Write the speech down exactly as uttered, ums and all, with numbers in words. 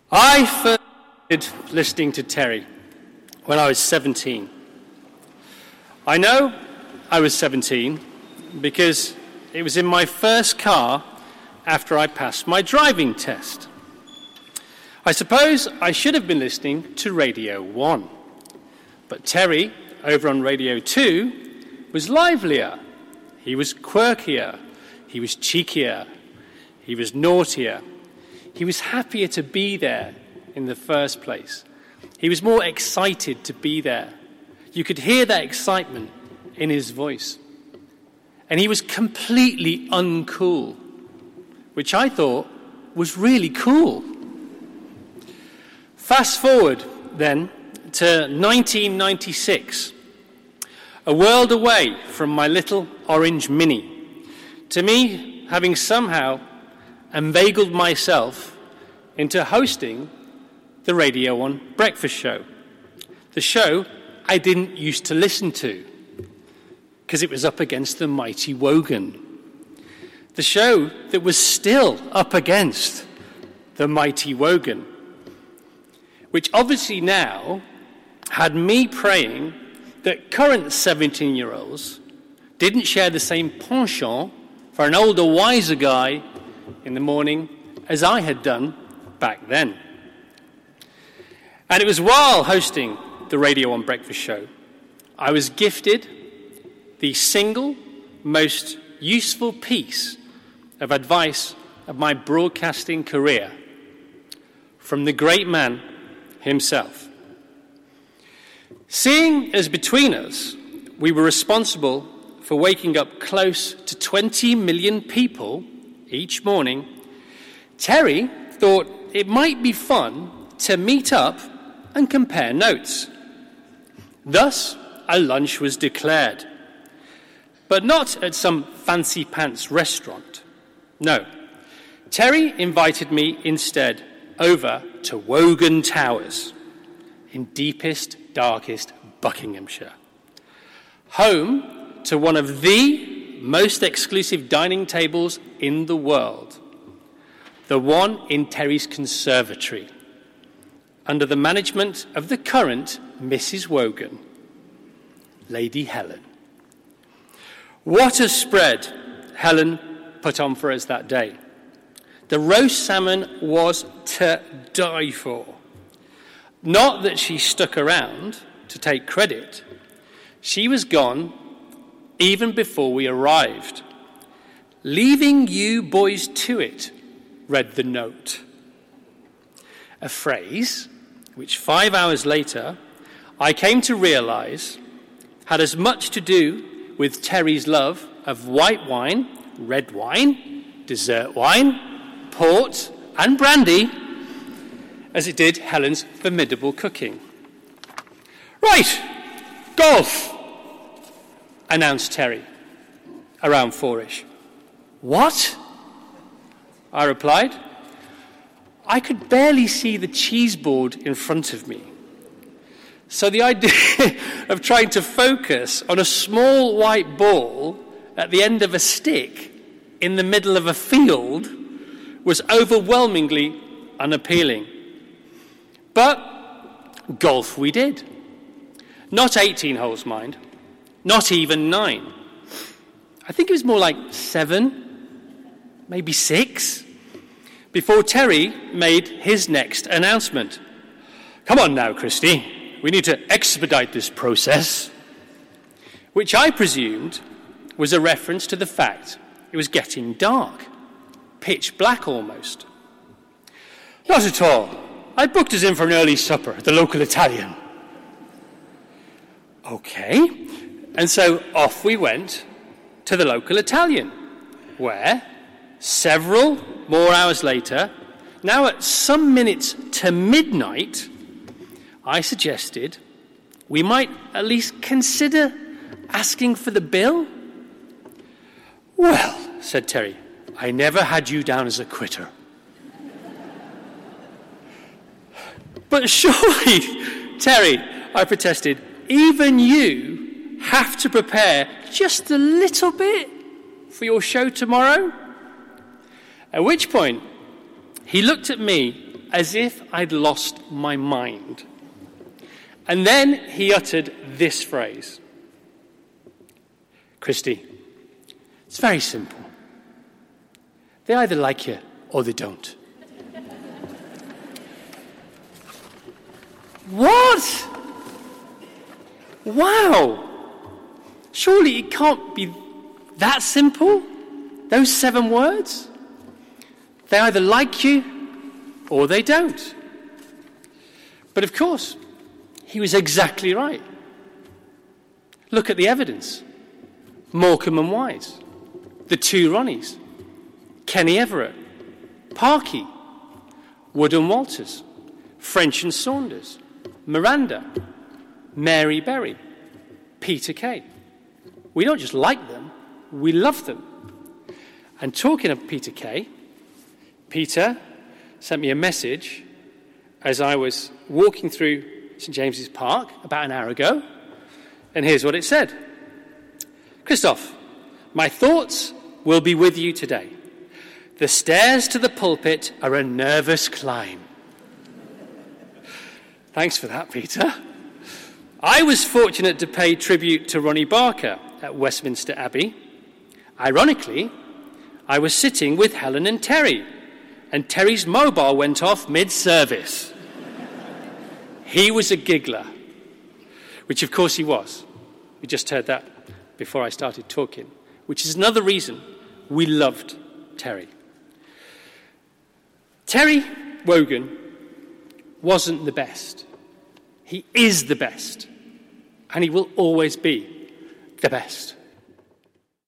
I first started listening to Terry when I was seventeen. I know I was seventeen because it was in my first car after I passed my driving test. I suppose I should have been listening to Radio one. But Terry, over on Radio two, was livelier. He was quirkier. He was cheekier. He was naughtier. He was happier to be there in the first place. He was more excited to be there. You could hear that excitement in his voice. And he was completely uncool, which I thought was really cool. Fast forward, then, to nineteen ninety-six, a world away from my little orange Mini, to me having somehow inveigled myself into hosting the Radio one breakfast show, the show I didn't used to listen to, because it was up against the mighty Wogan, the show that was still up against the mighty Wogan, which obviously now had me praying that current seventeen-year-olds didn't share the same penchant for an older, wiser guy in the morning as I had done back then. And it was while hosting the Radio one breakfast show, I was gifted the single most useful piece of advice of my broadcasting career from the great man himself. Seeing as between us we were responsible for waking up close to twenty million people each morning, Terry thought it might be fun to meet up and compare notes. Thus, a lunch was declared. But not at some fancy pants restaurant. No, Terry invited me instead over to Wogan Towers in deepest, darkest Buckinghamshire, home to one of the most exclusive dining tables in the world, the one in Terry's conservatory, under the management of the current Missus Wogan, Lady Helen. What a spread Helen put on for us that day. The roast salmon was to die for. Not that she stuck around to take credit. She was gone even before we arrived. Leaving you boys to it, read the note. A phrase which five hours later I came to realize had as much to do with Terry's love of white wine, red wine, dessert wine, port and brandy as it did Helen's formidable cooking. Right, golf, announced Terry, around four-ish. What? I replied. I could barely see the cheese board in front of me. So the idea of trying to focus on a small white ball at the end of a stick in the middle of a field was overwhelmingly unappealing. But golf we did. Not eighteen holes, mind. Not even nine. I think it was more like seven, maybe six, before Terry made his next announcement. Come on now, Christy. We need to expedite this process. Which I presumed was a reference to the fact it was getting dark. Pitch black almost. Not at all. I booked us in for an early supper at the local Italian. Okay. And so off we went to the local Italian, where several more hours later, now at some minutes to midnight, I suggested we might at least consider asking for the bill. Well, said Terry, I never had you down as a quitter. But surely, Terry, I protested, even you have to prepare just a little bit for your show tomorrow? At which point, he looked at me as if I'd lost my mind. And then he uttered this phrase. Christy, it's very simple. They either like you or they don't. What? Wow. Surely it can't be that simple? Those seven words? They either like you or they don't. But of course, he was exactly right. Look at the evidence. Morecambe and Wise, the two Ronnies, Kenny Everett, Parky, Wood and Walters, French and Saunders, Miranda, Mary Berry, Peter Kay. We don't just like them, we love them. And talking of Peter Kay, Peter sent me a message as I was walking through St James's Park about an hour ago, and here's what it said. Christoph, my thoughts will be with you today. The stairs to the pulpit are a nervous climb. Thanks for that, Peter. I was fortunate to pay tribute to Ronnie Barker at Westminster Abbey. Ironically, I was sitting with Helen and Terry, and Terry's mobile went off mid-service. He was a giggler, which of course he was. We just heard that before I started talking, which is another reason we loved Terry. Terry Wogan wasn't the best. He is the best, and he will always be the best.